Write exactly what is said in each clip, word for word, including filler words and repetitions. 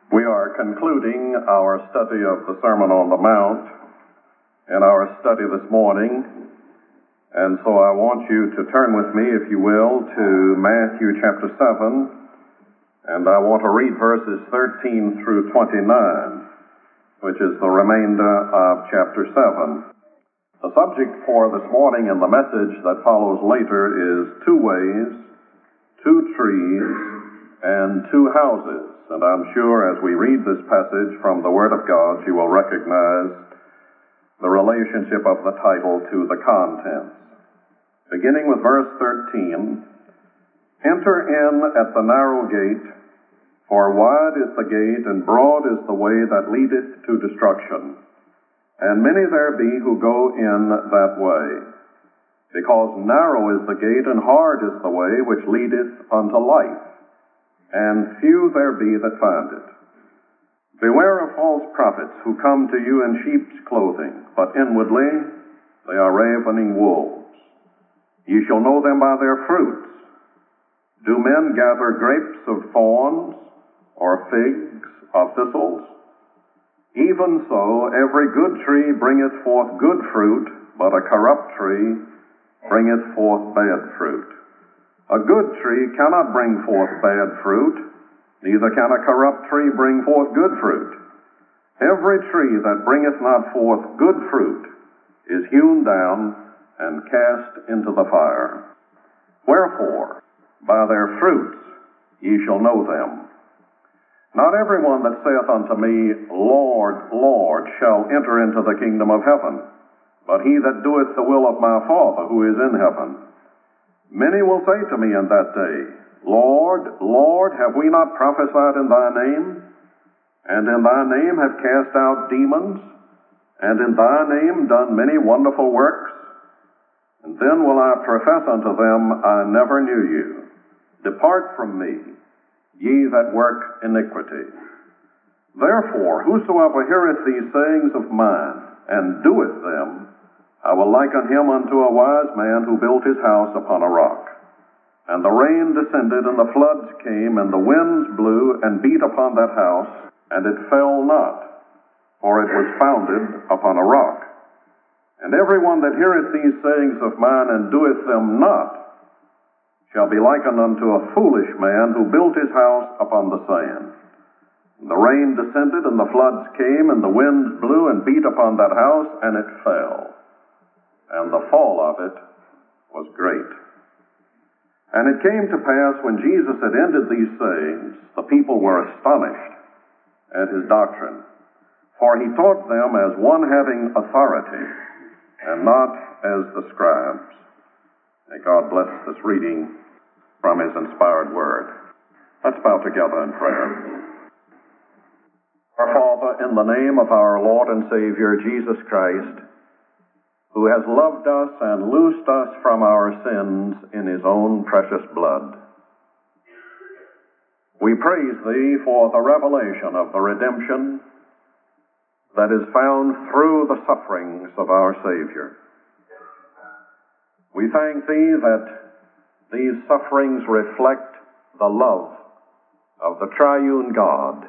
We are concluding our study of the Sermon on the Mount in our study this morning, and so I want you to turn with me, if you will, to Matthew chapter seven, and I want to read verses thirteen through twenty-nine, which is the remainder of chapter seven. The subject for this morning and the message that follows later is two ways, two trees, and two houses. And I'm sure as we read this passage from the Word of God, you will recognize the relationship of the title to the contents. Beginning with verse thirteen, "Enter in at the narrow gate, for wide is the gate, and broad is the way that leadeth to destruction, and many there be who go in that way. Because narrow is the gate, and hard is the way which leadeth unto life, and few there be that find it. Beware of false prophets, who come to you in sheep's clothing, but inwardly they are ravening wolves. Ye shall know them by their fruits. Do men gather grapes of thorns, or figs of thistles? Even so, every good tree bringeth forth good fruit, but a corrupt tree bringeth forth bad fruit. A good tree cannot bring forth bad fruit, neither can a corrupt tree bring forth good fruit. Every tree that bringeth not forth good fruit is hewn down and cast into the fire. Wherefore, by their fruits ye shall know them. Not every one that saith unto me, Lord, Lord, shall enter into the kingdom of heaven, but he that doeth the will of my Father who is in heaven. Many will say to me in that day, Lord, Lord, have we not prophesied in thy name? And in thy name have cast out demons? And in thy name done many wonderful works? And then will I profess unto them, I never knew you. Depart from me, ye that work iniquity. Therefore, whosoever heareth these sayings of mine, and doeth them, I will liken him unto a wise man who built his house upon a rock. And the rain descended, and the floods came, and the winds blew, and beat upon that house, and it fell not, for it was founded upon a rock. And every one that heareth these sayings of mine, and doeth them not, shall be likened unto a foolish man who built his house upon the sand. And the rain descended, and the floods came, and the winds blew, and beat upon that house, and it fell. And the fall of it was great. And it came to pass, when Jesus had ended these sayings, the people were astonished at his doctrine. For he taught them as one having authority, and not as the scribes. May God bless this reading from his inspired word. Let's bow together in prayer. Our Father, in the name of our Lord and Savior, Jesus Christ, who has loved us and loosed us from our sins in his own precious blood, we praise thee for the revelation of the redemption that is found through the sufferings of our Savior. We thank thee that these sufferings reflect the love of the triune God.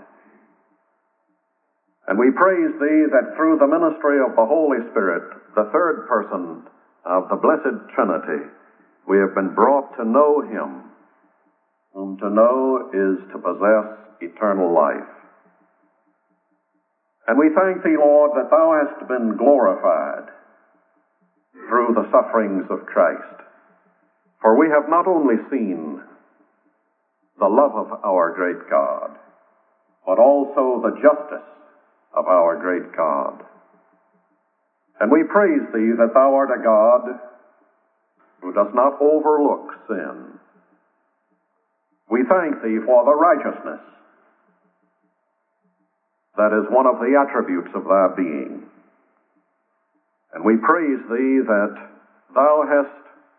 And we praise thee that through the ministry of the Holy Spirit, the third person of the Blessed Trinity, we have been brought to know him, whom to know is to possess eternal life. And we thank thee, Lord, that thou hast been glorified through the sufferings of Christ. For we have not only seen the love of our great God, but also the justice of our great God. And we praise thee that thou art a God who does not overlook sin. We thank thee for the righteousness that is one of the attributes of thy being. And we praise thee that thou hast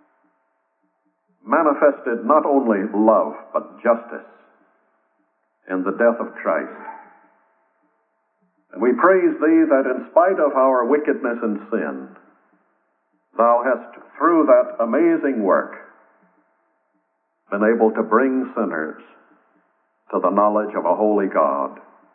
manifested not only love, but justice in the death of Christ. And we praise thee that in spite of our wickedness and sin, thou hast, through that amazing work, been able to bring sinners to the knowledge of a holy God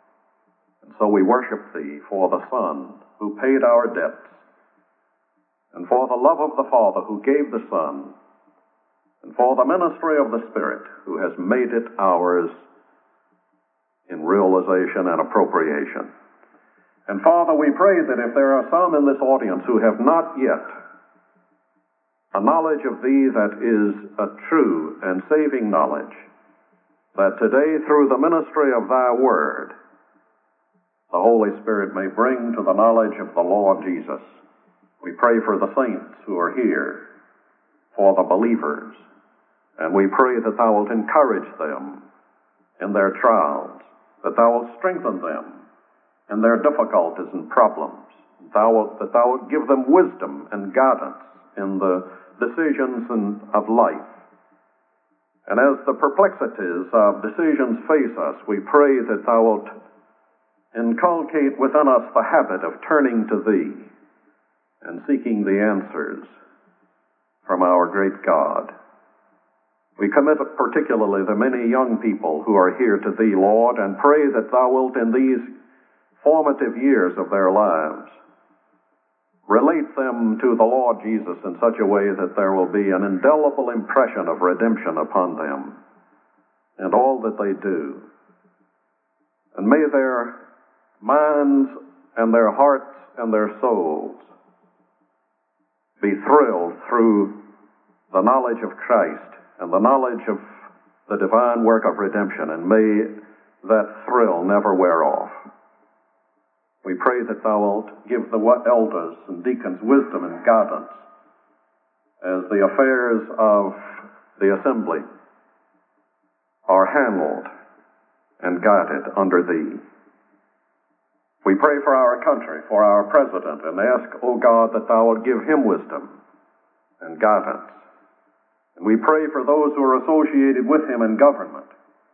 So we worship Thee for the Son who paid our debts, and for the love of the Father who gave the Son, and for the ministry of the Spirit who has made it ours in realization and appropriation. And Father, we pray that if there are some in this audience who have not yet a knowledge of Thee that is a true and saving knowledge, that today through the ministry of Thy Word, the Holy Spirit may bring to the knowledge of the Lord Jesus. We pray for the saints who are here, for the believers, and we pray that Thou wilt encourage them in their trials, that Thou wilt strengthen them in their difficulties and problems, thou wilt, that Thou wilt give them wisdom and guidance in the decisions in, of life. And as the perplexities of decisions face us, we pray that Thou wilt inculcate within us the habit of turning to Thee and seeking the answers from our great God. We commit particularly the many young people who are here to Thee, Lord, and pray that Thou wilt in these formative years of their lives relate them to the Lord Jesus in such a way that there will be an indelible impression of redemption upon them and all that they do. And may their minds and their hearts and their souls be thrilled through the knowledge of Christ and the knowledge of the divine work of redemption, and may that thrill never wear off. We pray that Thou wilt give the elders and deacons wisdom and guidance as the affairs of the assembly are handled and guided under Thee. We pray for our country, for our president, and ask, O God, that Thou wilt give him wisdom and guidance. And we pray for those who are associated with him in government.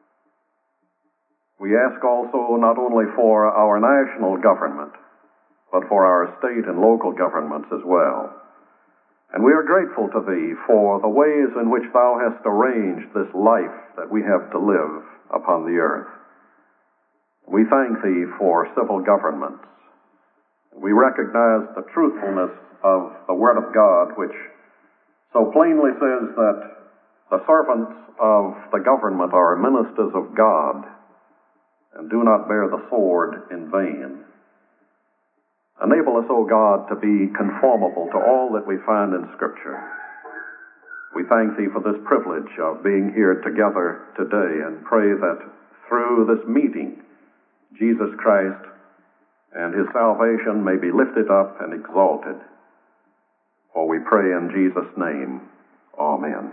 We ask also not only for our national government, but for our state and local governments as well. And we are grateful to Thee for the ways in which Thou hast arranged this life that we have to live upon the earth. We thank Thee for civil governments. We recognize the truthfulness of the Word of God, which so plainly says that the servants of the government are ministers of God and do not bear the sword in vain. Enable us, O God, to be conformable to all that we find in Scripture. We thank Thee for this privilege of being here together today, and pray that through this meeting, Jesus Christ and His salvation may be lifted up and exalted. For we pray in Jesus' name. Amen.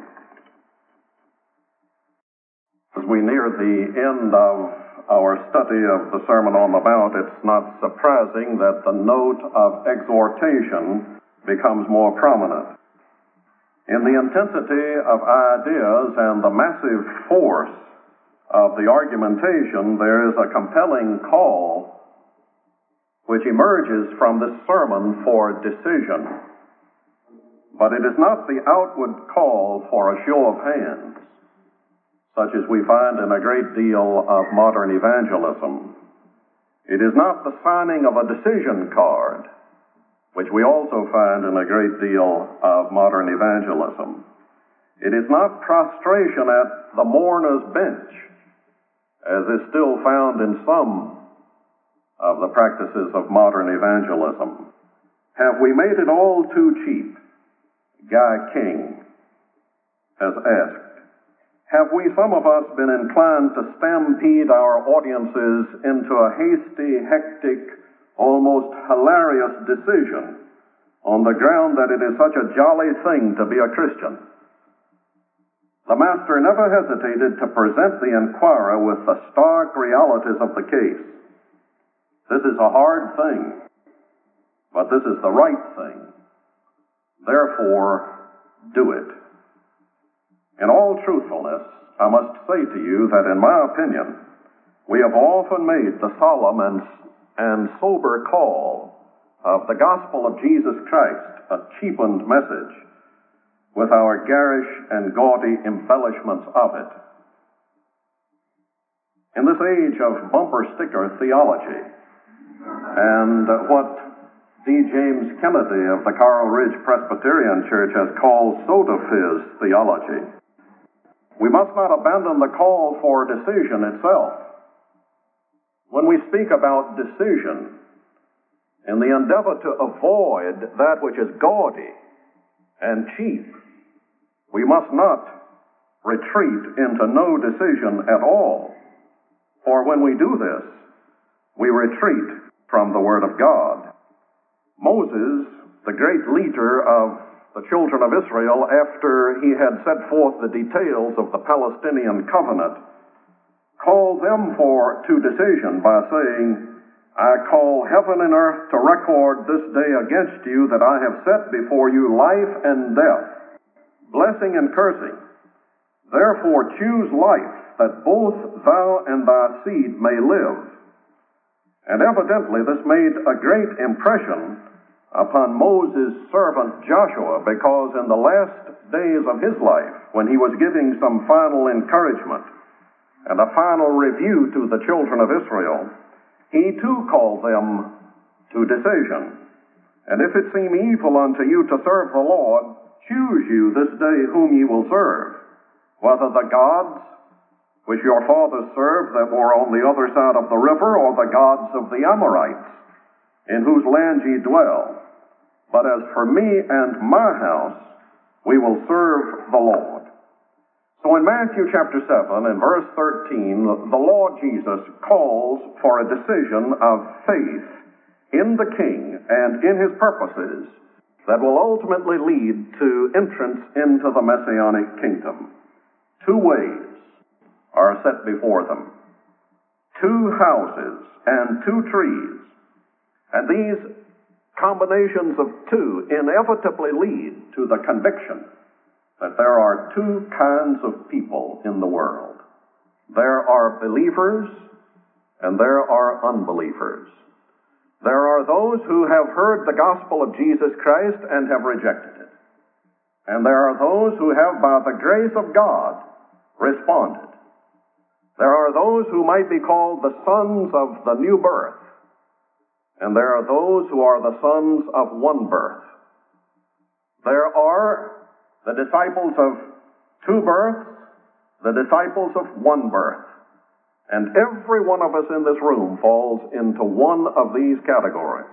As we near the end of our study of the Sermon on the Mount, it's not surprising that the note of exhortation becomes more prominent. In the intensity of ideas and the massive force of the argumentation, there is a compelling call which emerges from this sermon for decision. But it is not the outward call for a show of hands, such as we find in a great deal of modern evangelism. It is not the signing of a decision card, which we also find in a great deal of modern evangelism. It is not prostration at the mourner's bench, as is still found in some of the practices of modern evangelism. Have we made it all too cheap? Guy King has asked. Have we, some of us, been inclined to stampede our audiences into a hasty, hectic, almost hilarious decision on the ground that it is such a jolly thing to be a Christian? The Master never hesitated to present the inquirer with the stark realities of the case. This is a hard thing, but this is the right thing. Therefore, do it. In all truthfulness, I must say to you that, in my opinion, we have often made the solemn and, and sober call of the gospel of Jesus Christ a cheapened message with our garish and gaudy embellishments of it. In this age of bumper sticker theology, and what D. James Kennedy of the Coral Ridge Presbyterian Church has called soda fizz theology. We must not abandon the call for decision itself. When we speak about decision, in the endeavor to avoid that which is gaudy and cheap, we must not retreat into no decision at all. For when we do this, we retreat from the Word of God. Moses, the great leader of the children of Israel, after he had set forth the details of the Palestinian covenant, called them for to decision by saying, I call heaven and earth to record this day against you that I have set before you life and death, blessing and cursing. Therefore choose life, that both thou and thy seed may live. And evidently this made a great impression upon Moses' servant Joshua, because in the last days of his life, when he was giving some final encouragement and a final review to the children of Israel, he too called them to decision. And if it seem evil unto you to serve the Lord, choose you this day whom ye will serve, whether the gods which your fathers served that were on the other side of the river, or the gods of the Amorites, in whose land ye dwell. But as for me and my house, we will serve the Lord. So in Matthew chapter seven and verse thirteen, the Lord Jesus calls for a decision of faith in the King and in his purposes that will ultimately lead to entrance into the Messianic kingdom. Two ways are set before them. Two houses and two trees. And these combinations of two inevitably lead to the conviction that there are two kinds of people in the world. There are believers and there are unbelievers. There are those who have heard the gospel of Jesus Christ and have rejected it. And there are those who have, by the grace of God, responded. There are those who might be called the sons of the new birth, and there are those who are the sons of one birth. There are the disciples of two births, the disciples of one birth, and every one of us in this room falls into one of these categories.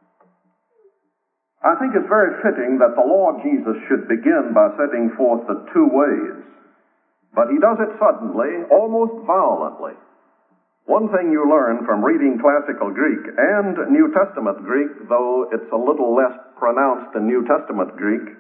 I think it's very fitting that the Lord Jesus should begin by setting forth the two ways. But he does it suddenly, almost violently. One thing you learn from reading classical Greek and New Testament Greek, though it's a little less pronounced in New Testament Greek,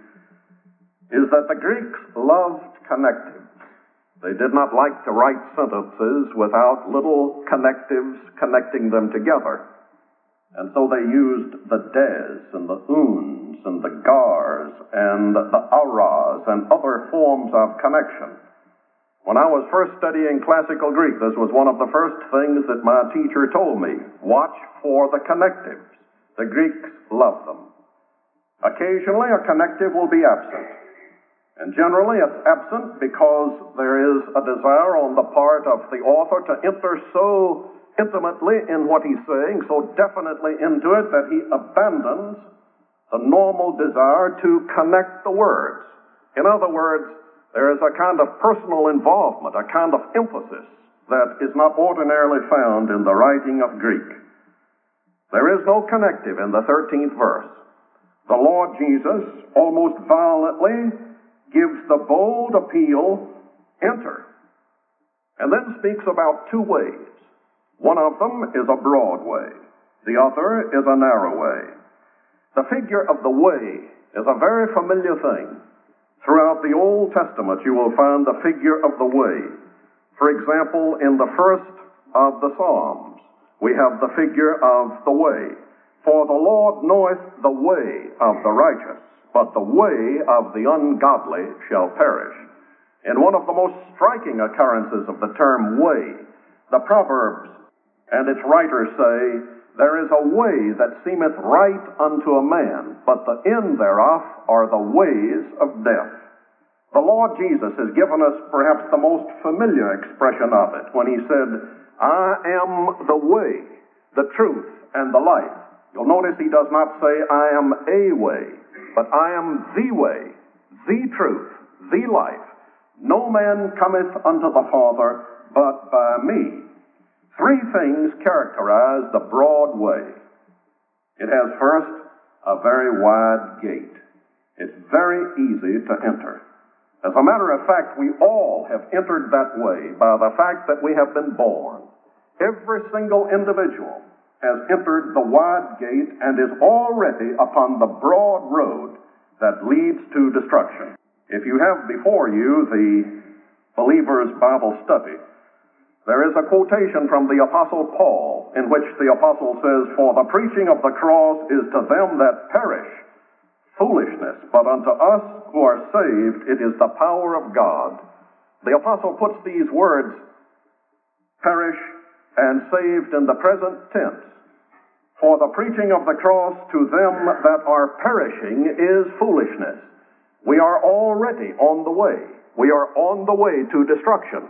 is that the Greeks loved connectives. They did not like to write sentences without little connectives connecting them together. And so they used the des and the uns and the gars and the aras and other forms of connection. When I was first studying classical Greek, this was one of the first things that my teacher told me. Watch for the connectives. The Greeks love them. Occasionally, a connective will be absent. And generally, it's absent because there is a desire on the part of the author to enter so intimately in what he's saying, so definitely into it, that he abandons the normal desire to connect the words. In other words, there is a kind of personal involvement, a kind of emphasis that is not ordinarily found in the writing of Greek. There is no connective in the thirteenth verse. The Lord Jesus almost violently gives the bold appeal, enter, and then speaks about two ways. One of them is a broad way. The other is a narrow way. The figure of the way is a very familiar thing. Throughout the Old Testament, you will find the figure of the way. For example, in the first of the Psalms, we have the figure of the way. For the Lord knoweth the way of the righteous, but the way of the ungodly shall perish. In one of the most striking occurrences of the term way, the Proverbs and its writers say, there is a way that seemeth right unto a man, but the end thereof are the ways of death. The Lord Jesus has given us perhaps the most familiar expression of it when he said, I am the way, the truth, and the life. You'll notice he does not say, I am a way, but I am the way, the truth, the life. No man cometh unto the Father but by me. Three things characterize the broad way. It has first a very wide gate. It's very easy to enter. As a matter of fact, we all have entered that way by the fact that we have been born. Every single individual has entered the wide gate and is already upon the broad road that leads to destruction. If you have before you the Believer's Bible Study, there is a quotation from the Apostle Paul in which the Apostle says, For the preaching of the cross is to them that perish foolishness, but unto us who are saved it is the power of God. The Apostle puts these words, perish and saved, in the present tense. For the preaching of the cross to them that are perishing is foolishness. We are already on the way. We are on the way to destruction.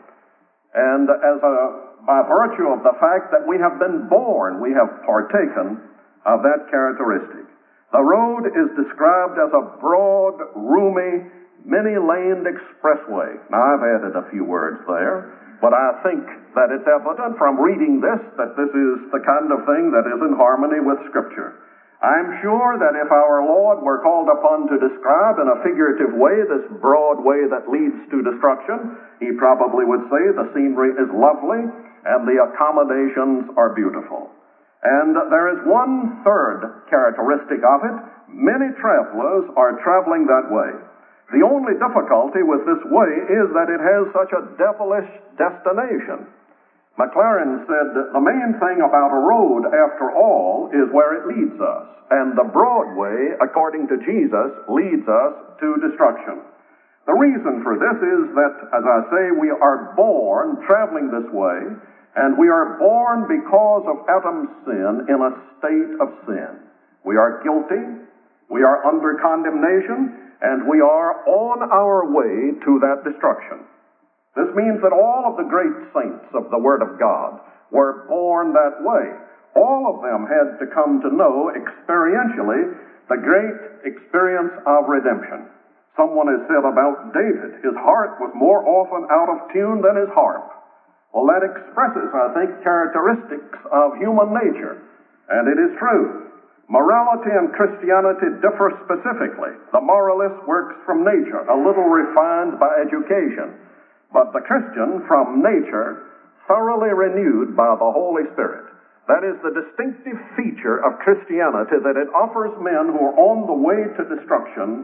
And as a, by virtue of the fact that we have been born, we have partaken of that characteristic. The road is described as a broad, roomy, many-laned expressway. Now, I've added a few words there, but I think that it's evident from reading this that this is the kind of thing that is in harmony with Scripture. I'm sure that if our Lord were called upon to describe in a figurative way this broad way that leads to destruction, he probably would say the scenery is lovely and the accommodations are beautiful. And there is one third characteristic of it. Many travelers are traveling that way. The only difficulty with this way is that it has such a devilish destination. Maclaren said the main thing about a road, after all, is where it leads us. And the broad way, according to Jesus, leads us to destruction. The reason for this is that, as I say, we are born traveling this way, and we are born because of Adam's sin in a state of sin. We are guilty, we are under condemnation, and we are on our way to that destruction. This means that all of the great saints of the Word of God were born that way. All of them had to come to know experientially the great experience of redemption. Someone has said about David, his heart was more often out of tune than his harp. Well, that expresses, I think, characteristics of human nature, and it is true. Morality and Christianity differ specifically. The moralist works from nature, a little refined by education, but the Christian from nature, thoroughly renewed by the Holy Spirit. That is the distinctive feature of Christianity, that it offers men who are on the way to destruction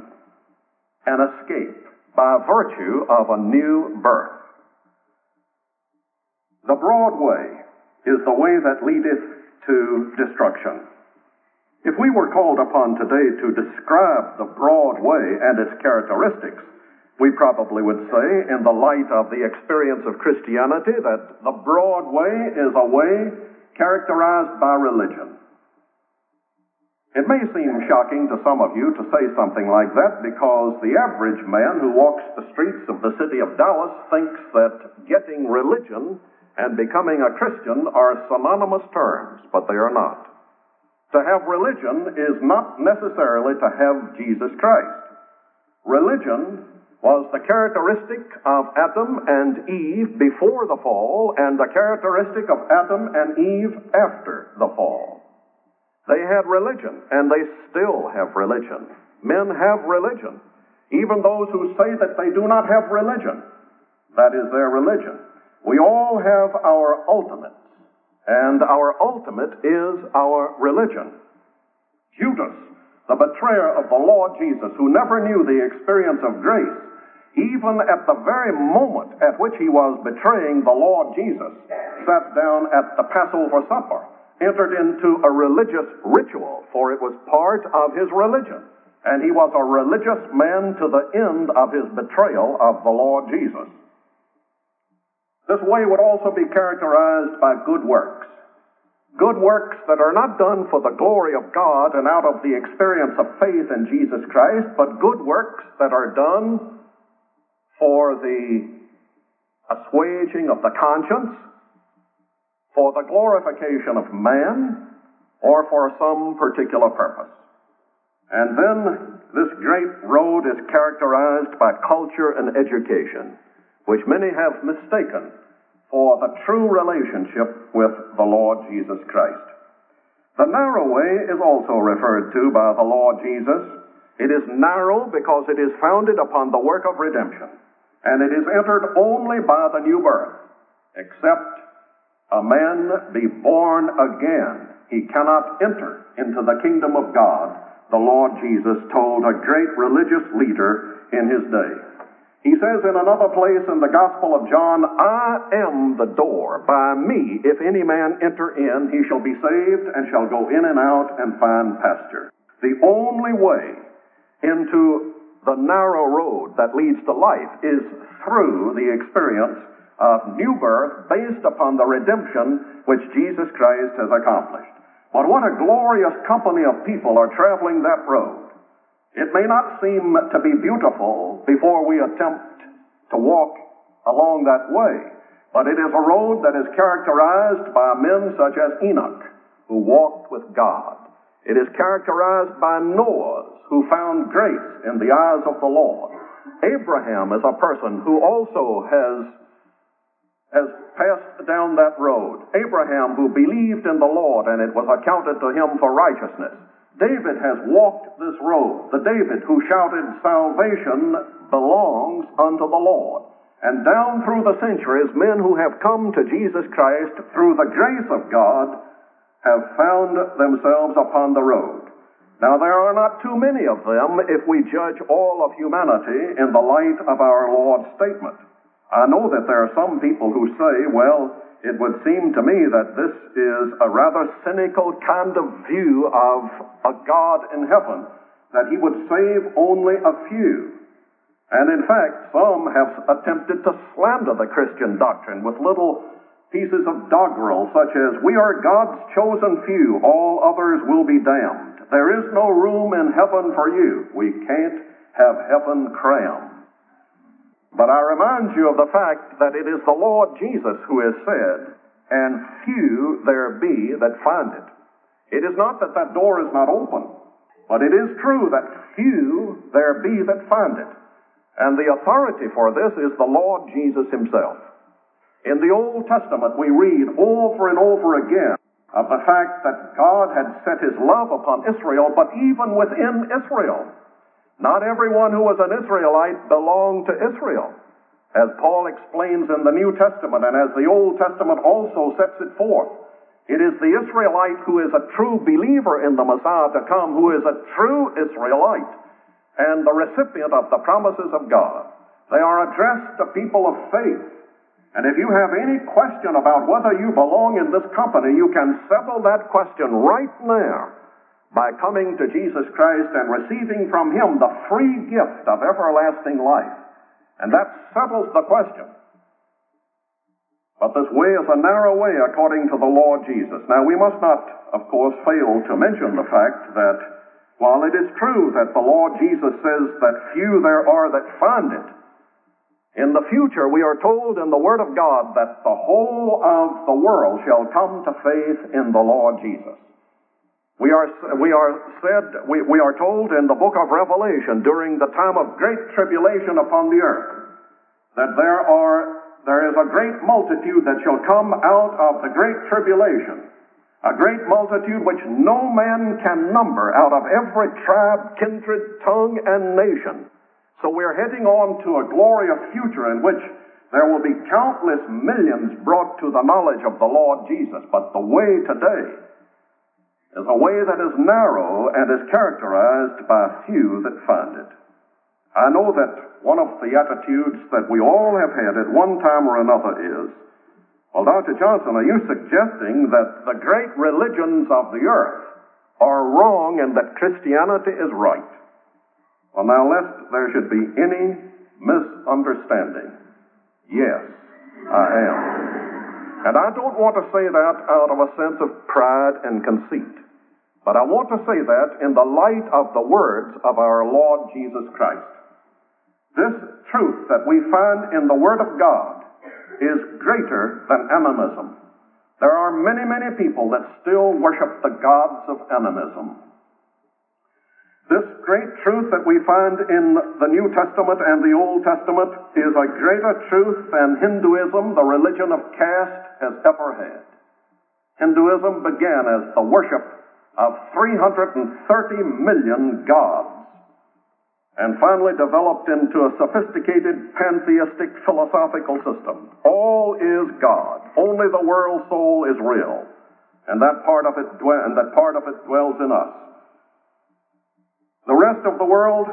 an escape by virtue of a new birth. The broad way is the way that leadeth to destruction. If we were called upon today to describe the broad way and its characteristics, we probably would say, in the light of the experience of Christianity, that the broad way is a way characterized by religion. It may seem shocking to some of you to say something like that, because the average man who walks the streets of the city of Dallas thinks that getting religion and becoming a Christian are synonymous terms, but they are not. To have religion is not necessarily to have Jesus Christ. Religion was the characteristic of Adam and Eve before the fall, and the characteristic of Adam and Eve after the fall. They had religion, and they still have religion. Men have religion. Even those who say that they do not have religion, that is their religion. We all have our ultimates, and our ultimate is our religion. Judas, the betrayer of the Lord Jesus, who never knew the experience of grace, even at the very moment at which he was betraying the Lord Jesus, sat down at the Passover supper, entered into a religious ritual, for it was part of his religion. And he was a religious man to the end of his betrayal of the Lord Jesus. This way would also be characterized by good works. Good works that are not done for the glory of God and out of the experience of faith in Jesus Christ, but good works that are done for the assuaging of the conscience, for the glorification of man or for some particular purpose. And then this great road is characterized by culture and education, which many have mistaken for the true relationship with the Lord Jesus Christ. The narrow way is also referred to by the Lord Jesus. It is narrow because it is founded upon the work of redemption, and it is entered only by the new birth. Except a man be born again, he cannot enter into the kingdom of God, the Lord Jesus told a great religious leader in his day. He says in another place in the Gospel of John, I am the door. By me, if any man enter in, he shall be saved and shall go in and out and find pasture. The only way into the narrow road that leads to life is through the experience of new birth based upon the redemption which Jesus Christ has accomplished. But what a glorious company of people are traveling that road. It may not seem to be beautiful before we attempt to walk along that way, but it is a road that is characterized by men such as Enoch, who walked with God. It is characterized by Noah, who found grace in the eyes of the Lord. Abraham is a person who also has, has passed down that road. Abraham, who believed in the Lord, and it was accounted to him for righteousness. David has walked this road. The David who shouted, salvation belongs unto the Lord. And down through the centuries, men who have come to Jesus Christ through the grace of God have found themselves upon the road. Now, there are not too many of them if we judge all of humanity in the light of our Lord's statement. I know that there are some people who say, well, it would seem to me that this is a rather cynical kind of view of a God in heaven, that he would save only a few. And in fact, some have attempted to slander the Christian doctrine with little pieces of doggerel, such as, we are God's chosen few, all others will be damned. There is no room in heaven for you. We can't have heaven crammed. But I remind you of the fact that it is the Lord Jesus who has said, and few there be that find it. It is not that that door is not open, but it is true that few there be that find it. And the authority for this is the Lord Jesus himself. In the Old Testament, we read over and over again of the fact that God had set his love upon Israel, but even within Israel, not everyone who was an Israelite belonged to Israel. As Paul explains in the New Testament, and as the Old Testament also sets it forth, it is the Israelite who is a true believer in the Messiah to come, who is a true Israelite, and the recipient of the promises of God. They are addressed to people of faith. And if you have any question about whether you belong in this company, you can settle that question right now by coming to Jesus Christ and receiving from him the free gift of everlasting life. And that settles the question. But this way is a narrow way according to the Lord Jesus. Now, we must not, of course, fail to mention the fact that while it is true that the Lord Jesus says that few there are that find it, in the future we are told in the Word of God that the whole of the world shall come to faith in the Lord Jesus. We are, we are said, we, we are told in the book of Revelation during the time of great tribulation upon the earth that there are, there is a great multitude that shall come out of the great tribulation, a great multitude which no man can number out of every tribe, kindred, tongue, and nation. So we're heading on to a glorious future in which there will be countless millions brought to the knowledge of the Lord Jesus. But the way today is a way that is narrow and is characterized by few that find it. I know that one of the attitudes that we all have had at one time or another is, well, Doctor Johnson, are you suggesting that the great religions of the earth are wrong and that Christianity is right? Well, now, lest there should be any misunderstanding, yes, I am. And I don't want to say that out of a sense of pride and conceit. But I want to say that in the light of the words of our Lord Jesus Christ. This truth that we find in the Word of God is greater than animism. There are many, many people that still worship the gods of animism. This great truth that we find in the New Testament and the Old Testament is a greater truth than Hinduism, the religion of caste, has ever had. Hinduism began as the worship of three hundred thirty million gods, and finally developed into a sophisticated pantheistic philosophical system. All is God. Only the world soul is real, and that part of it dwell, and that part of it dwells in us. The rest of the world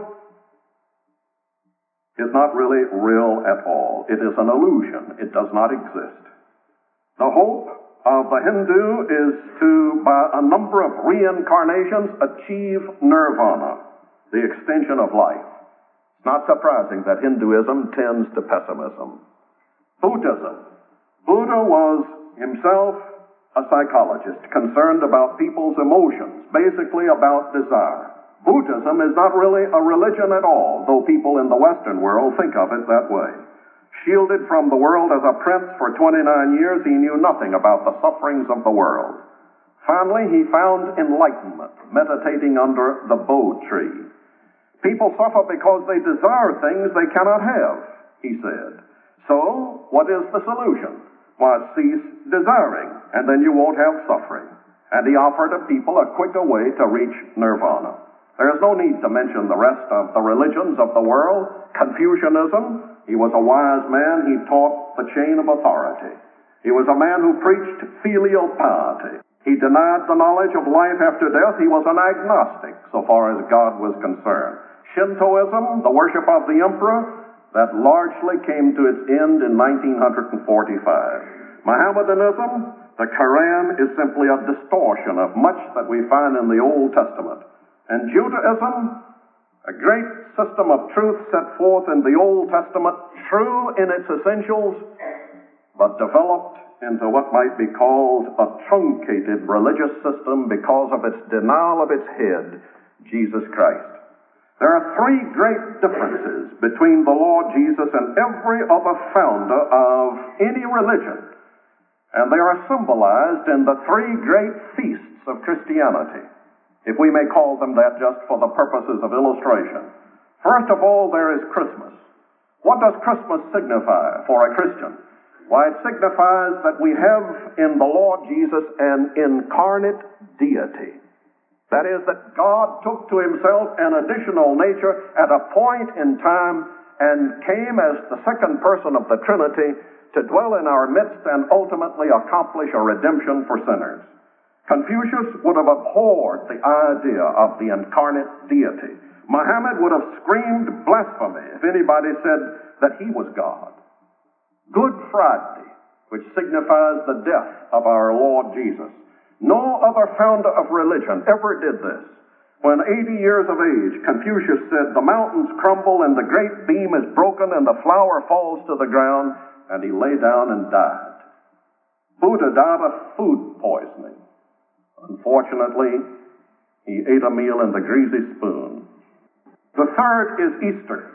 is not really real at all. It is an illusion. It does not exist. The hope of the Hindu is to, by a number of reincarnations, achieve nirvana, the extension of life. It's not surprising that Hinduism tends to pessimism. Buddhism. Buddha was himself a psychologist concerned about people's emotions, basically about desire. Buddhism is not really a religion at all, though people in the Western world think of it that way. Shielded from the world as a prince for twenty-nine years, he knew nothing about the sufferings of the world. Finally, he found enlightenment, meditating under the Bodh tree. People suffer because they desire things they cannot have, he said. So, what is the solution? Why, cease desiring, and then you won't have suffering. And he offered a people a quicker way to reach nirvana. There is no need to mention the rest of the religions of the world. Confucianism, he was a wise man. He taught the chain of authority. He was a man who preached filial piety. He denied the knowledge of life after death. He was an agnostic so far as God was concerned. Shintoism, the worship of the emperor, that largely came to its end in nineteen forty-five. Mohammedanism, the Quran, is simply a distortion of much that we find in the Old Testament. And Judaism, a great system of truth set forth in the Old Testament, true in its essentials, but developed into what might be called a truncated religious system because of its denial of its head, Jesus Christ. There are three great differences between the Lord Jesus and every other founder of any religion, and they are symbolized in the three great feasts of Christianity, if we may call them that just for the purposes of illustration. First of all, there is Christmas. What does Christmas signify for a Christian? Why, it signifies that we have in the Lord Jesus an incarnate deity. That is, that God took to himself an additional nature at a point in time and came as the second person of the Trinity to dwell in our midst and ultimately accomplish a redemption for sinners. Confucius would have abhorred the idea of the incarnate deity. Muhammad would have screamed blasphemy if anybody said that he was God. Good Friday, which signifies the death of our Lord Jesus. No other founder of religion ever did this. When eighty years of age, Confucius said, "The mountains crumble and the great beam is broken and the flower falls to the ground," and he lay down and died. Buddha died of food poisoning. Unfortunately, he ate a meal in the greasy spoon. The third is Easter.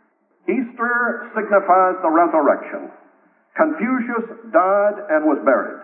Easter signifies the resurrection. Confucius died and was buried.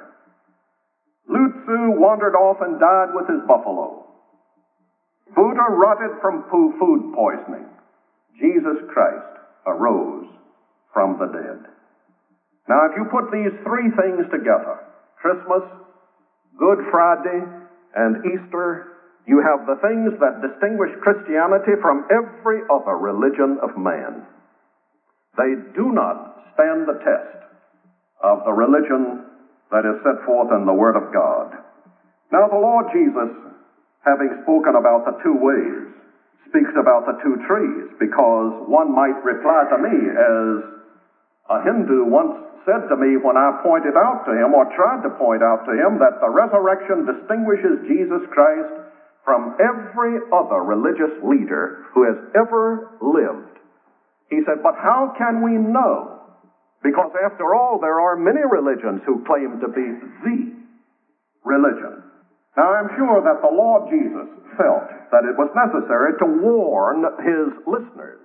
Lu Tzu wandered off and died with his buffalo. Buddha rotted from food poisoning. Jesus Christ arose from the dead. Now, if you put these three things together, Christmas, Good Friday, and Easter, you have the things that distinguish Christianity from every other religion of man. They do not stand the test of the religion that is set forth in the Word of God. Now, the Lord Jesus, having spoken about the two ways, speaks about the two trees, because one might reply to me, as a Hindu once said to me when I pointed out to him, or tried to point out to him, that the resurrection distinguishes Jesus Christ from every other religious leader who has ever lived. He said, "But how can we know? Because after all, there are many religions who claim to be the religion." Now, I'm sure that the Lord Jesus felt that it was necessary to warn his listeners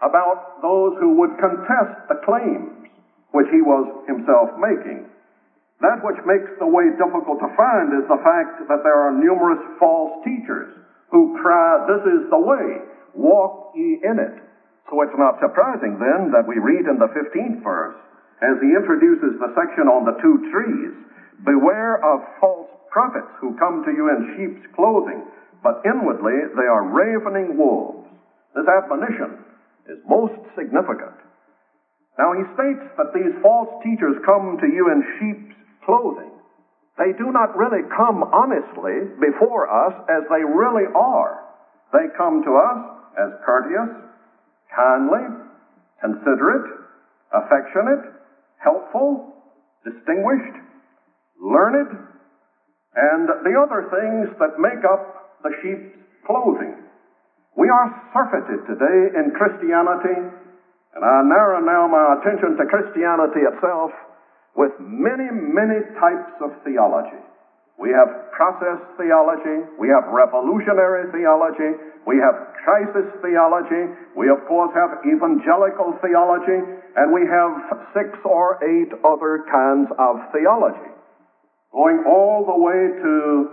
about those who would contest the claims which he was himself making. That which makes the way difficult to find is the fact that there are numerous false teachers who cry, "This is the way, walk ye in it." So it's not surprising then that we read in the fifteenth verse, as he introduces the section on the two trees, "Beware of false prophets who come to you in sheep's clothing, but inwardly they are ravening wolves." This admonition is most significant. Now he states that these false teachers come to you in sheep's clothing. They do not really come honestly before us as they really are. They come to us as courteous, kindly, considerate, affectionate, helpful, distinguished, learned, and the other things that make up the sheep's clothing. We are surfeited today in Christianity, and I narrow now my attention to Christianity itself, with many, many types of theology. We have process theology, we have revolutionary theology, we have crisis theology, we of course have evangelical theology, and we have six or eight other kinds of theology, going all the way to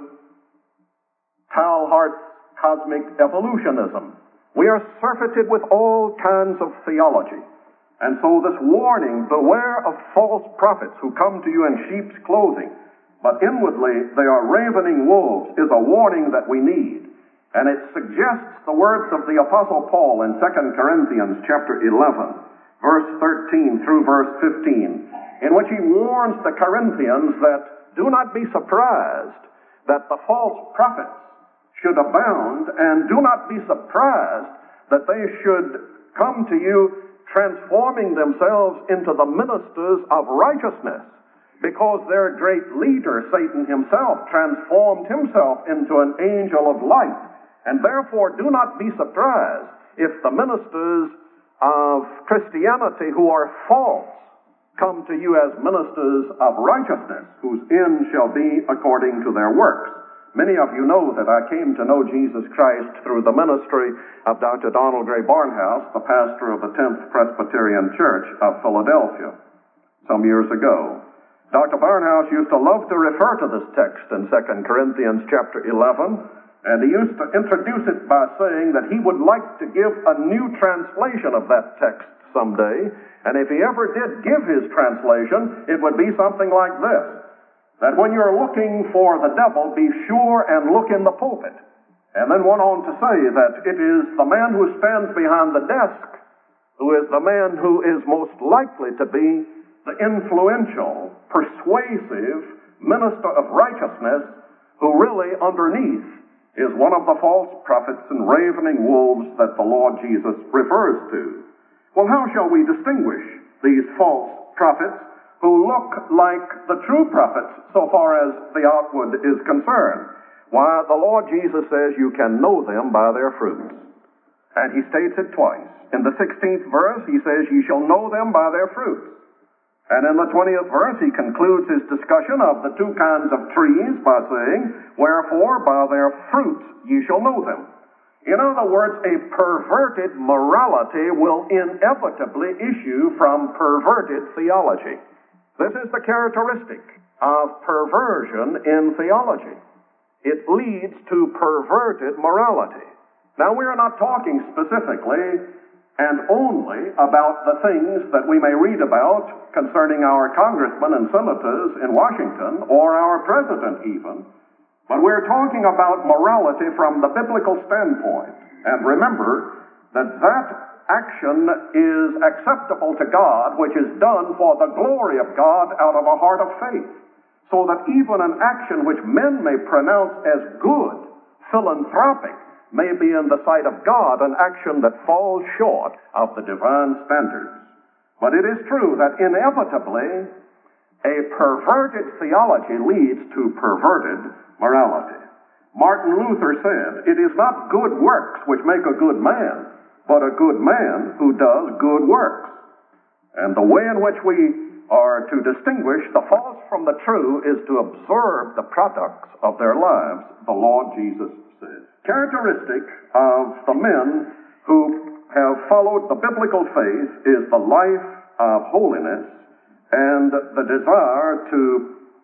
Teilhart's cosmic evolutionism. We are surfeited with all kinds of theology. And so this warning, "Beware of false prophets who come to you in sheep's clothing, but inwardly they are ravening wolves," is a warning that we need. And it suggests the words of the Apostle Paul in Second Corinthians chapter eleven, verse thirteen through verse fifteen, in which he warns the Corinthians that do not be surprised that the false prophets should abound, and do not be surprised that they should come to you transforming themselves into the ministers of righteousness, because their great leader, Satan himself, transformed himself into an angel of light. And therefore do not be surprised if the ministers of Christianity who are false come to you as ministers of righteousness, whose end shall be according to their works. Many of you know that I came to know Jesus Christ through the ministry of Doctor Donald Gray Barnhouse, the pastor of the tenth Presbyterian Church of Philadelphia, some years ago. Doctor Barnhouse used to love to refer to this text in Second Corinthians chapter eleven, and he used to introduce it by saying that he would like to give a new translation of that text someday, and if he ever did give his translation, it would be something like this: that when you're looking for the devil, be sure and look in the pulpit. And then went on to say that it is the man who stands behind the desk who is the man who is most likely to be the influential, persuasive minister of righteousness, who really underneath is one of the false prophets and ravening wolves that the Lord Jesus refers to. Well, how shall we distinguish these false prophets who look like the true prophets so far as the outward is concerned? Why, the Lord Jesus says you can know them by their fruits. And he states it twice. In the sixteenth verse, he says, "Ye shall know them by their fruits." And in the twentieth verse, he concludes his discussion of the two kinds of trees by saying, "Wherefore, by their fruits ye shall know them." In other words, a perverted morality will inevitably issue from perverted theology. This is the characteristic of perversion in theology. It leads to perverted morality. Now, we are not talking specifically and only about the things that we may read about concerning our congressmen and senators in Washington, or our president even, but we're talking about morality from the biblical standpoint. And remember that that action is acceptable to God, which is done for the glory of God out of a heart of faith, so that even an action which men may pronounce as good, philanthropic, may be in the sight of God an action that falls short of the divine standards. But it is true that inevitably a perverted theology leads to perverted morality. Martin Luther said, "It is not good works which make a good man, but a good man who does good works." And the way in which we are to distinguish the false from the true is to observe the products of their lives, the Lord Jesus said. Characteristic of the men who have followed the biblical faith is the life of holiness and the desire to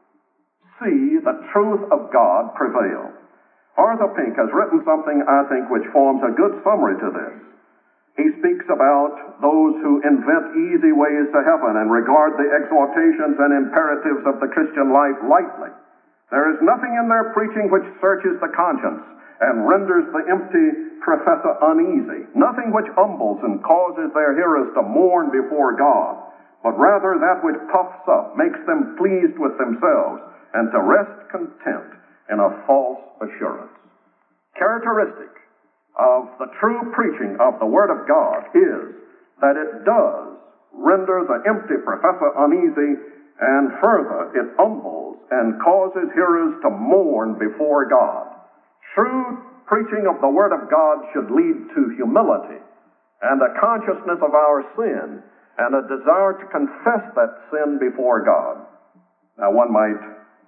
see the truth of God prevail. Arthur Pink has written something, I think, which forms a good summary to this. He speaks about those who invent easy ways to heaven and regard the exhortations and imperatives of the Christian life lightly. There is nothing in their preaching which searches the conscience and renders the empty professor uneasy, nothing which humbles and causes their hearers to mourn before God, but rather that which puffs up, makes them pleased with themselves, and to rest content in a false assurance. Characteristic of the true preaching of the Word of God is that it does render the empty professor uneasy, and further, it humbles and causes hearers to mourn before God. True preaching of the Word of God should lead to humility and a consciousness of our sin and a desire to confess that sin before God. Now, one might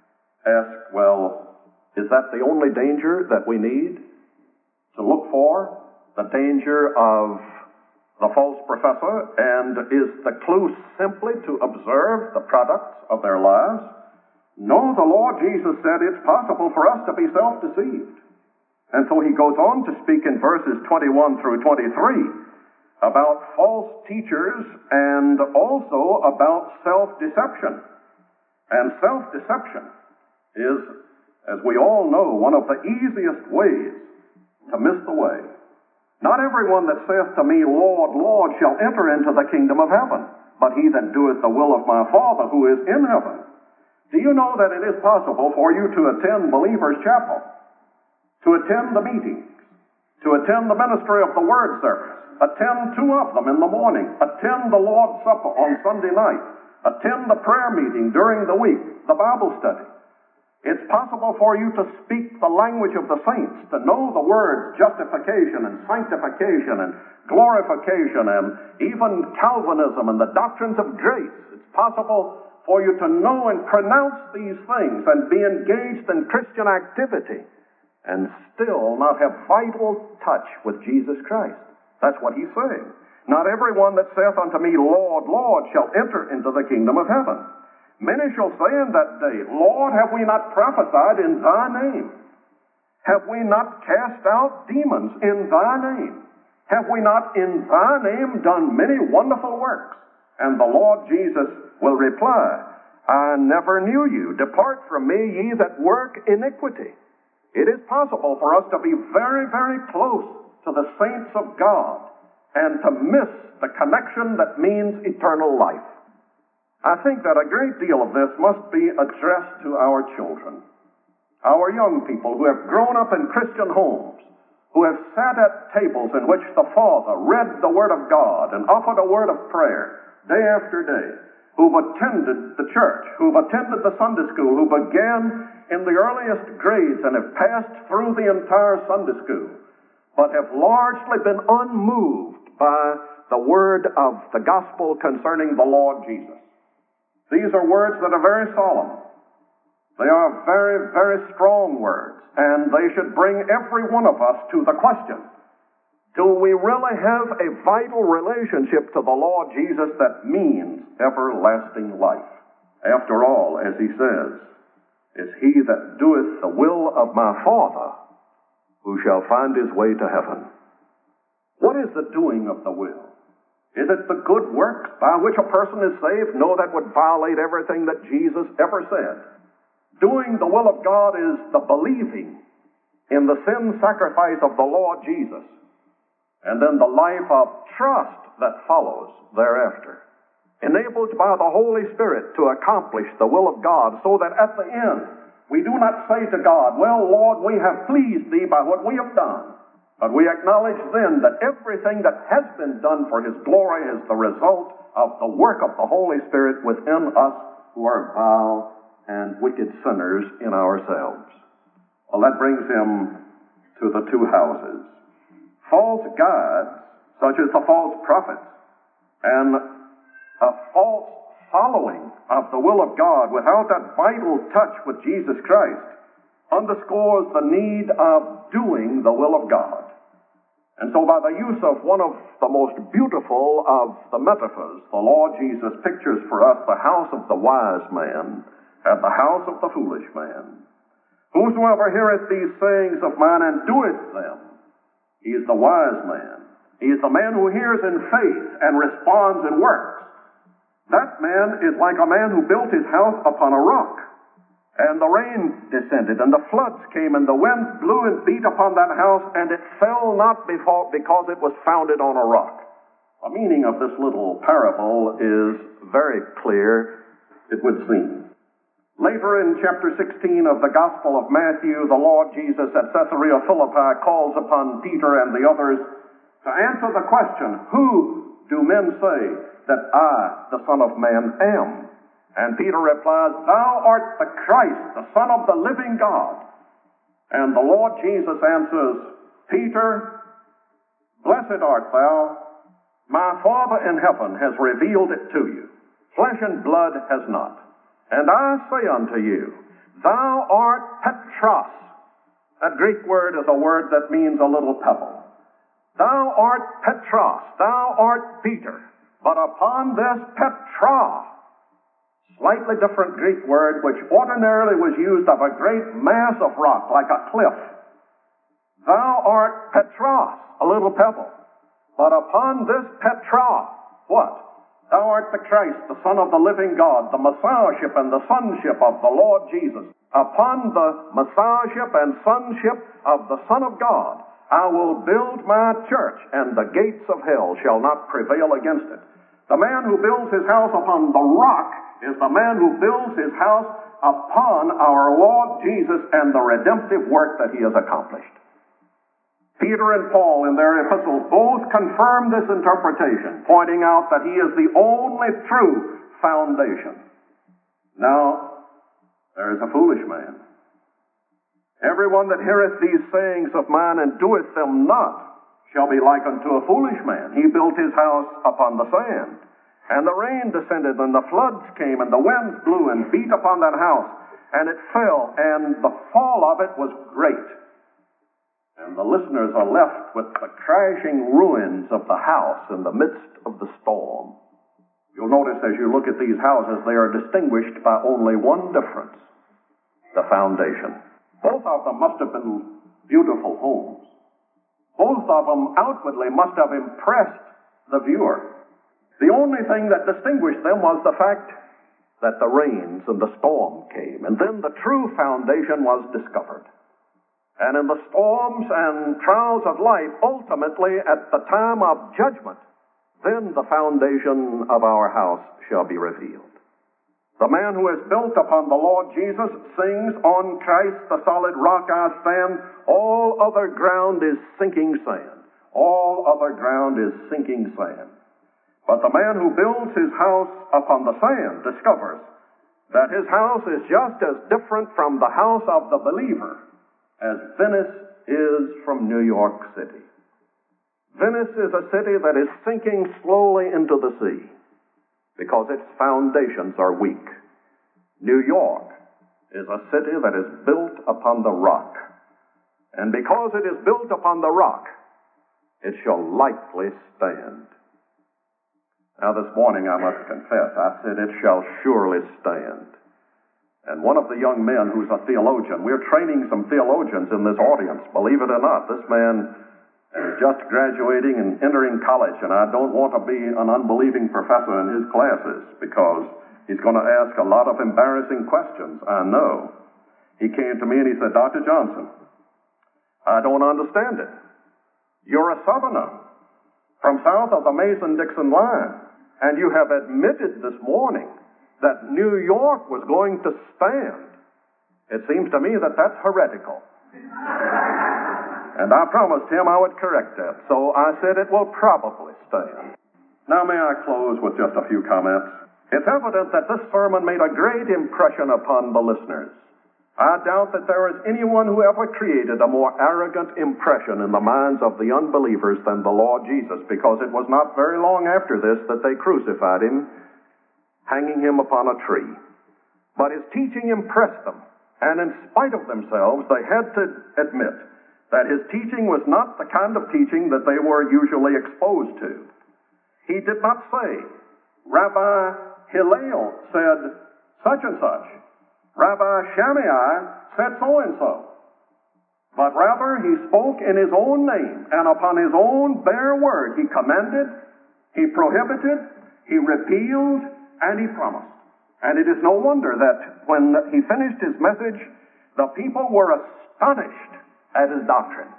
ask, well, is that the only danger that we need to look for? The danger of the false professor? And is the clue simply to observe the products of their lives? No, the Lord Jesus said it's possible for us to be self-deceived. And so he goes on to speak in verses twenty-one through twenty-three about false teachers and also about self-deception. And self-deception is, as we all know, one of the easiest ways to miss the way. Not everyone that saith to me, Lord, Lord, shall enter into the kingdom of heaven, but he that doeth the will of my Father who is in heaven. Do you know that it is possible for you to attend Believer's Chapel, to attend the meetings, to attend the ministry of the Word service, attend two of them in the morning, attend the Lord's Supper on Sunday night, attend the prayer meeting during the week, the Bible study. It's possible for you to speak the language of the saints, to know the words justification and sanctification and glorification and even Calvinism and the doctrines of grace. It's possible for you to know and pronounce these things and be engaged in Christian activity and still not have vital touch with Jesus Christ. That's what he's saying. Not everyone that saith unto me, Lord, Lord, shall enter into the kingdom of heaven. Many shall say in that day, Lord, have we not prophesied in thy name? Have we not cast out demons in thy name? Have we not in thy name done many wonderful works? And the Lord Jesus will reply, I never knew you. Depart from me, ye that work iniquity. It is possible for us to be very, very close to the saints of God and to miss the connection that means eternal life. I think that a great deal of this must be addressed to our children, our young people who have grown up in Christian homes, who have sat at tables in which the Father read the Word of God and offered a word of prayer day after day, who've attended the church, who've attended the Sunday school, who began in the earliest grades and have passed through the entire Sunday school, but have largely been unmoved by the word of the gospel concerning the Lord Jesus. These are words that are very solemn. They are very, very strong words, and they should bring every one of us to the question, do we really have a vital relationship to the Lord Jesus that means everlasting life? After all, as he says, is he that doeth the will of my Father who shall find his way to heaven. What is the doing of the will? Is it the good works by which a person is saved? No, that would violate everything that Jesus ever said. Doing the will of God is the believing in the sin sacrifice of the Lord Jesus, and then the life of trust that follows thereafter, enabled by the Holy Spirit to accomplish the will of God, so that at the end we do not say to God, well, Lord, we have pleased thee by what we have done. But we acknowledge then that everything that has been done for his glory is the result of the work of the Holy Spirit within us who are vile and wicked sinners in ourselves. Well, that brings him to the two houses. False gods, such as the false prophets, and a false following of the will of God without that vital touch with Jesus Christ, underscores the need of doing the will of God. And so by the use of one of the most beautiful of the metaphors, the Lord Jesus pictures for us the house of the wise man at the house of the foolish man. Whosoever heareth these sayings of mine and doeth them, he is the wise man. He is the man who hears in faith and responds in works. That man is like a man who built his house upon a rock. And the rain descended, and the floods came, and the winds blew and beat upon that house, and it fell not before, because it was founded on a rock. The meaning of this little parable is very clear, it would seem. Later in chapter sixteen of the Gospel of Matthew, the Lord Jesus at Caesarea Philippi calls upon Peter and the others to answer the question, who do men say that I, the Son of Man, am? And Peter replies, thou art the Christ, the Son of the living God. And the Lord Jesus answers, Peter, blessed art thou. My Father in heaven has revealed it to you. Flesh and blood has not. And I say unto you, thou art Petros. That Greek word is a word that means a little pebble. Thou art Petros, thou art Peter. But upon this Petra, slightly different Greek word, which ordinarily was used of a great mass of rock, like a cliff. Thou art Petros, a little pebble. But upon this Petra, what? Thou art the Christ, the Son of the living God, the Messiahship and the Sonship of the Lord Jesus. Upon the Messiahship and Sonship of the Son of God, I will build my church, and the gates of hell shall not prevail against it. The man who builds his house upon the rock is the man who builds his house upon our Lord Jesus and the redemptive work that he has accomplished. Peter and Paul in their epistles both confirm this interpretation, pointing out that he is the only true foundation. Now, there is a foolish man. Everyone that heareth these sayings of mine and doeth them not shall be like unto a foolish man. He built his house upon the sand. And the rain descended, and the floods came, and the winds blew and beat upon that house, and it fell, and the fall of it was great. And the listeners are left with the crashing ruins of the house in the midst of the storm. You'll notice as you look at these houses, they are distinguished by only one difference, the foundation. Both of them must have been beautiful homes. Both of them outwardly must have impressed the viewer. The only thing that distinguished them was the fact that the rains and the storm came, and then the true foundation was discovered. And in the storms and trials of life, ultimately at the time of judgment, then the foundation of our house shall be revealed. The man who is built upon the Lord Jesus sings, on Christ the solid rock I stand, all other ground is sinking sand. All other ground is sinking sand. But the man who builds his house upon the sand discovers that his house is just as different from the house of the believer as Venice is from New York City. Venice is a city that is sinking slowly into the sea because its foundations are weak. New York is a city that is built upon the rock. And because it is built upon the rock, it shall likely stand. Now this morning I must confess, I said it shall surely stand. And one of the young men who's a theologian, we're training some theologians in this audience, believe it or not. This man is just graduating and entering college, and I don't want to be an unbelieving professor in his classes because he's going to ask a lot of embarrassing questions, I know. He came to me and he said, Doctor Johnson, I don't understand it. You're a Southerner from south of the Mason-Dixon line, and you have admitted this morning that New York was going to stand. It seems to me that that's heretical. And I promised him I would correct that. So I said it will probably stand. Now may I close with just a few comments? It's evident that this sermon made a great impression upon the listeners. I doubt that there is anyone who ever created a more arrogant impression in the minds of the unbelievers than the Lord Jesus, because it was not very long after this that they crucified him, hanging him upon a tree. But his teaching impressed them, and in spite of themselves, they had to admit that his teaching was not the kind of teaching that they were usually exposed to. He did not say, Rabbi Hillel said such and such, Rabbi Shammai said so-and-so. But rather he spoke in his own name, and upon his own bare word he commended, he prohibited, he repealed, and he promised. And it is no wonder that when he finished his message, the people were astonished at his doctrine.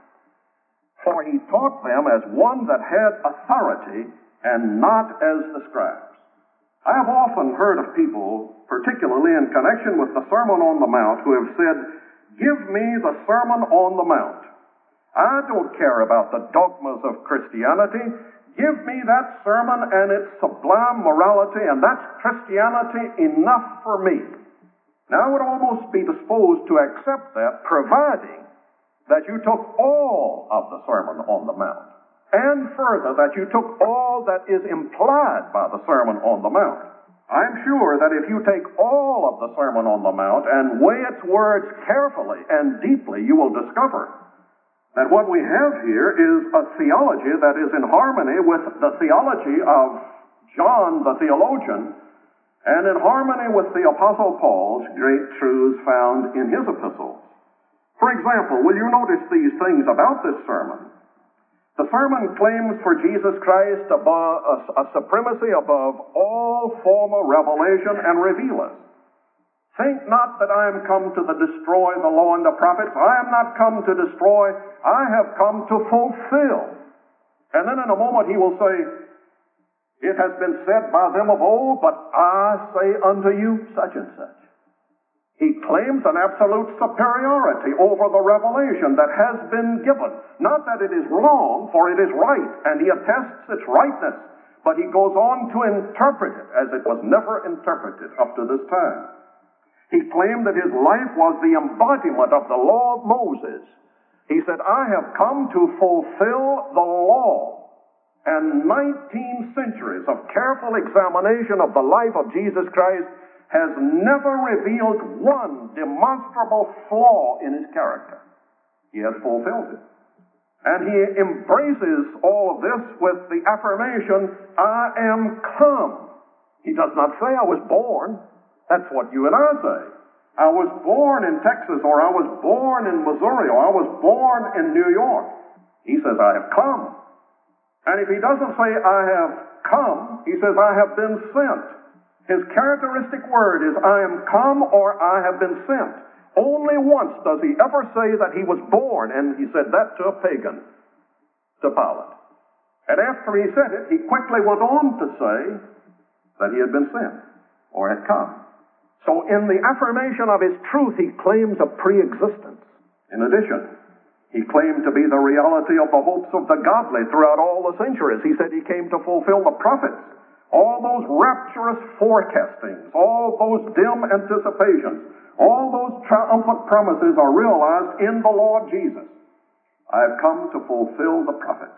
For he taught them as one that had authority and not as the scribes. I have often heard of people, particularly in connection with the Sermon on the Mount, who have said, "Give me the Sermon on the Mount. I don't care about the dogmas of Christianity. Give me that sermon and its sublime morality, and that's Christianity enough for me." Now, I would almost be disposed to accept that, providing that you took all of the Sermon on the Mount, and further, that you took all that is implied by the Sermon on the Mount. I'm sure that if you take all of the Sermon on the Mount and weigh its words carefully and deeply, you will discover that what we have here is a theology that is in harmony with the theology of John the theologian, and in harmony with the Apostle Paul's great truths found in his epistles. For example, will you notice these things about this sermon? The sermon claims for Jesus Christ above, a, a supremacy above all former revelation and revealers. Think not that I am come to the destroy the law and the prophets. I am not come to destroy. I have come to fulfill. And then in a moment he will say, "It has been said by them of old, but I say unto you such and such." He claims an absolute superiority over the revelation that has been given. Not that it is wrong, for it is right, and he attests its rightness, but he goes on to interpret it as it was never interpreted up to this time. He claimed that his life was the embodiment of the law of Moses. He said, "I have come to fulfill the law." And nineteen centuries of careful examination of the life of Jesus Christ has never revealed one demonstrable flaw in his character. He has fulfilled it. And he embraces all of this with the affirmation, "I am come." He does not say, "I was born." That's what you and I say. "I was born in Texas," or "I was born in Missouri," or "I was born in New York." He says, "I have come." And if he doesn't say, "I have come," he says, "I have been sent." His characteristic word is, "I am come," or "I have been sent." Only once does he ever say that he was born, and he said that to a pagan, to Pilate. And after he said it, he quickly went on to say that he had been sent, or had come. So in the affirmation of his truth, he claims a pre-existence. In addition, he claimed to be the reality of the hopes of the godly throughout all the centuries. He said he came to fulfill the prophets. All those rapturous forecastings, all those dim anticipations, all those triumphant promises are realized in the Lord Jesus. "I have come to fulfill the prophets."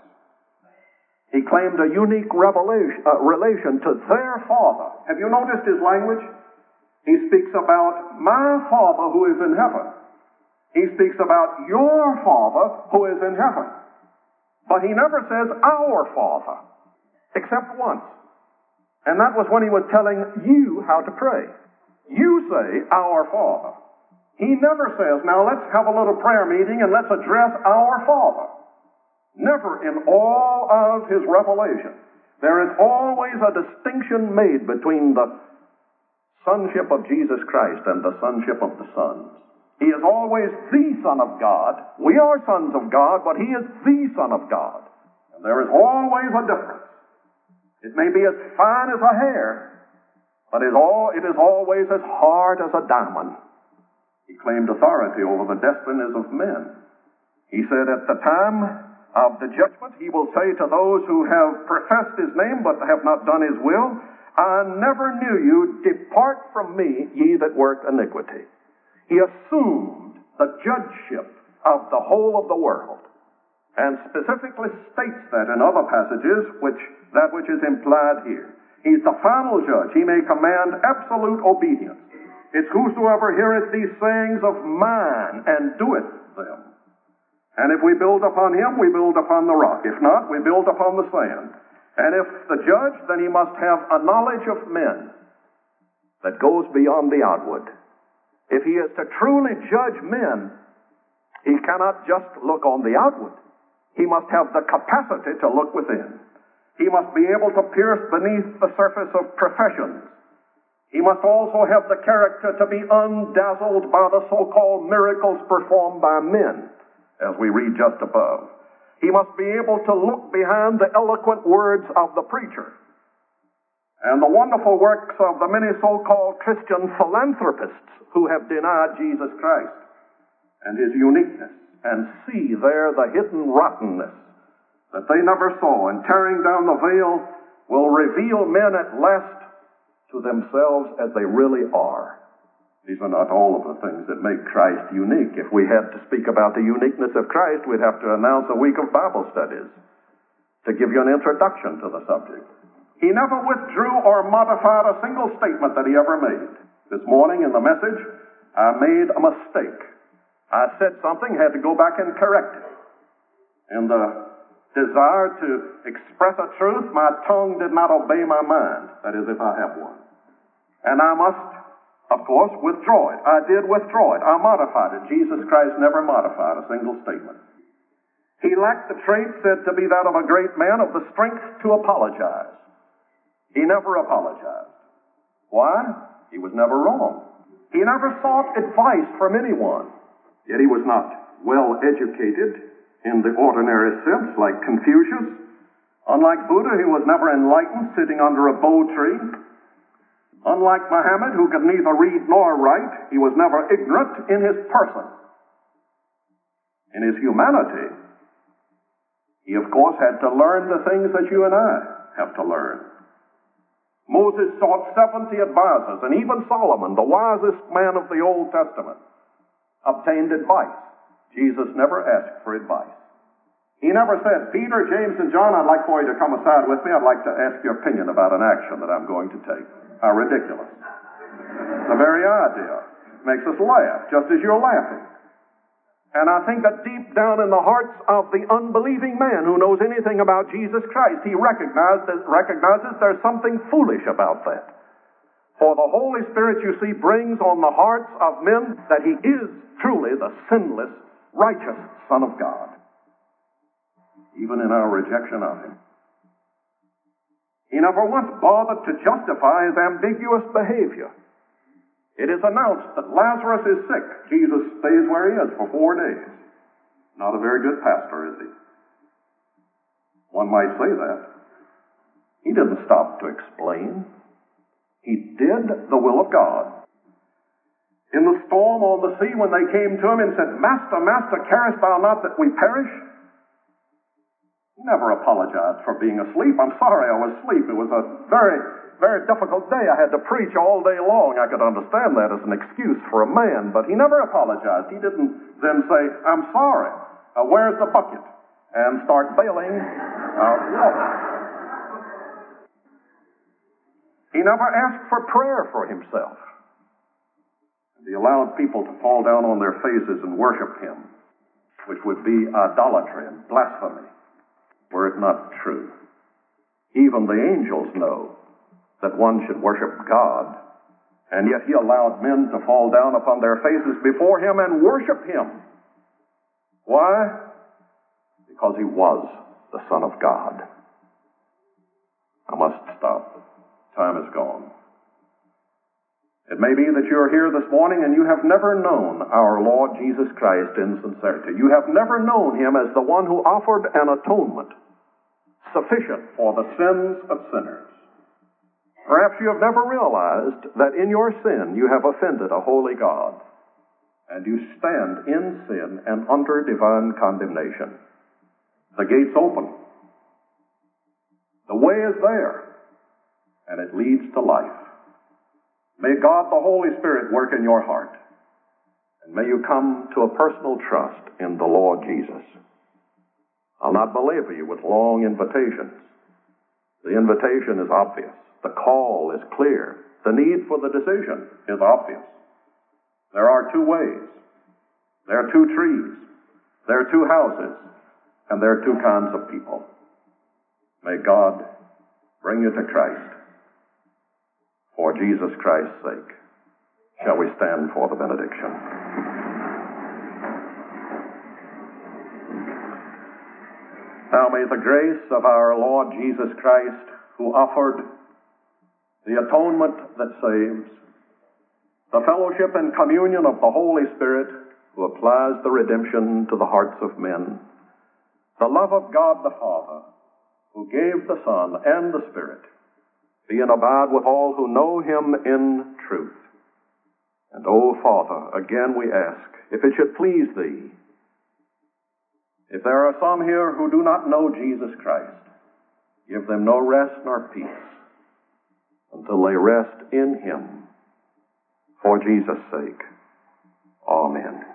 He claimed a unique revelation, uh, relation to their Father. Have you noticed his language? He speaks about "my Father who is in heaven." He speaks about "your Father who is in heaven." But he never says "our Father," except once. And that was when he was telling you how to pray. You say, "Our Father." He never says, "Now let's have a little prayer meeting and let's address our Father." Never in all of his revelation. There is always a distinction made between the sonship of Jesus Christ and the sonship of the sons. He is always the Son of God. We are sons of God, but he is the Son of God. And there is always a difference. It may be as fine as a hair, but it is always as hard as a diamond. He claimed authority over the destinies of men. He said at the time of the judgment, he will say to those who have professed his name but have not done his will, "I never knew you. Depart from me, ye that work iniquity." He assumed the judgeship of the whole of the world, and specifically states that in other passages, which that which is implied here. He's the final judge. He may command absolute obedience. It's "whosoever heareth these sayings of mine and doeth them." And if we build upon him, we build upon the rock. If not, we build upon the sand. And if the judge, then he must have a knowledge of men that goes beyond the outward. If he is to truly judge men, he cannot just look on the outward. He must have the capacity to look within. He must be able to pierce beneath the surface of professions. He must also have the character to be undazzled by the so-called miracles performed by men, as we read just above. He must be able to look behind the eloquent words of the preacher and the wonderful works of the many so-called Christian philanthropists who have denied Jesus Christ and his uniqueness, and see there the hidden rottenness that they never saw, and tearing down the veil will reveal men at last to themselves as they really are. These are not all of the things that make Christ unique. If we had to speak about the uniqueness of Christ, we'd have to announce a week of Bible studies to give you an introduction to the subject. He never withdrew or modified a single statement that he ever made. This morning in the message, I made a mistake. I said something, had to go back and correct it. In the desire to express a truth, my tongue did not obey my mind. That is, if I have one. And I must, of course, withdraw it. I did withdraw it. I modified it. Jesus Christ never modified a single statement. He lacked the trait said to be that of a great man, of the strength to apologize. He never apologized. Why? He was never wrong. He never sought advice from anyone. Yet he was not well educated in the ordinary sense, like Confucius. Unlike Buddha, he was never enlightened sitting under a bo tree. Unlike Muhammad, who could neither read nor write, he was never ignorant in his person. In his humanity, he of course had to learn the things that you and I have to learn. Moses sought seventy advisors, and even Solomon, the wisest man of the Old Testament, obtained advice. Jesus never asked for advice. He never said, Peter, James, and John, I'd like for you to come aside with me. I'd like to ask your opinion about an action that I'm going to take. How ridiculous. The very idea makes us laugh, just as you're laughing. And I think that deep down in the hearts of the unbelieving man who knows anything about Jesus Christ, he recognizes, recognizes there's something foolish about that. For the Holy Spirit, you see, brings on the hearts of men that he is truly the sinless, righteous Son of God, even in our rejection of him. He never once bothered to justify his ambiguous behavior. It is announced that Lazarus is sick. Jesus stays where he is for four days. Not a very good pastor, is he? One might say that. He didn't stop to explain. He did the will of God. In the storm on the sea, when they came to him and said, Master, Master, carest thou not that we perish? He never apologized for being asleep. I'm sorry I was asleep. It was a very, very difficult day. I had to preach all day long. I could understand that as an excuse for a man, but he never apologized. He didn't then say, I'm sorry. Uh, where's the bucket? And start bailing out water. He never asked for prayer for himself. He allowed people to fall down on their faces and worship him, which would be idolatry and blasphemy, were it not true. Even the angels know that one should worship God, and yet he allowed men to fall down upon their faces before him and worship him. Why? Because he was the Son of God. I must stop. Time is gone. It may be that you're here this morning and you have never known our Lord Jesus Christ in sincerity. You have never known him as the one who offered an atonement sufficient for the sins of sinners. Perhaps you have never realized that in your sin you have offended a holy God, and you stand in sin and under divine condemnation. The gate's open. The way is there, and it leads to life. May God the Holy Spirit work in your heart, and may you come to a personal trust in the Lord Jesus. I'll not belabor you with long invitations. The invitation is obvious. The call is clear. The need for the decision is obvious. There are two ways. There are two trees. There are two houses. And there are two kinds of people. May God bring you to Christ for Jesus Christ's sake. Shall we stand for the benediction? Now may the grace of our Lord Jesus Christ, who offered the atonement that saves, the fellowship and communion of the Holy Spirit, who applies the redemption to the hearts of men, the love of God the Father, who gave the Son and the Spirit, be and abide with all who know him in truth. And, O Father, again we ask, if it should please thee, if there are some here who do not know Jesus Christ, give them no rest nor peace until they rest in him. For Jesus' sake. Amen.